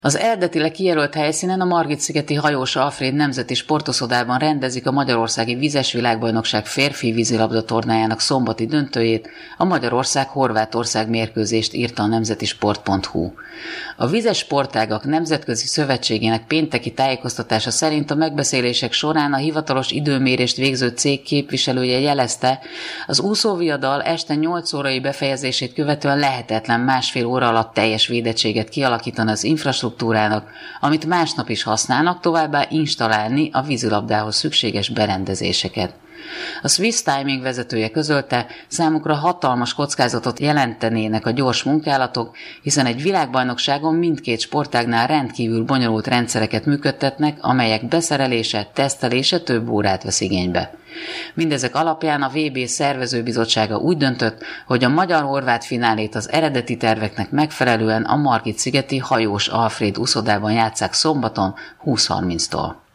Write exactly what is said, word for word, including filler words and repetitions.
Az eredetileg kijelölt helyszínen a Margit-szigeti Hajós Alfréd Nemzeti Sportuszodában rendezik a Magyarországi Vizes Világbajnokság férfi vízilabda tornájának szombati döntőjét, a Magyarország-Horvátország mérkőzést, írta a nemzetisport pont hu. A Vizes Sportágak Nemzetközi Szövetségének pénteki tájékoztatása szerint a megbeszélések során a hivatalos időmérést végző cég képviselője jelezte, az úszóviadal este nyolc órai befejezését követően lehetetlen másfél óra alatt teljes védettséget kialakítani az infrastruktúrának, amit másnap is használnak, továbbá installálni a vízilabdához szükséges berendezéseket. A Swiss Timing vezetője közölte, számukra hatalmas kockázatot jelentenének a gyors munkálatok, hiszen egy világbajnokságon mindkét sportágnál rendkívül bonyolult rendszereket működtetnek, amelyek beszerelése, tesztelése több órát vesz igénybe. Mindezek alapján a vé bé szervezőbizottsága úgy döntött, hogy a magyar-horvát finálét az eredeti terveknek megfelelően a Margit-szigeti Hajós Alfréd úszodában játsszák szombaton húsz harminctól.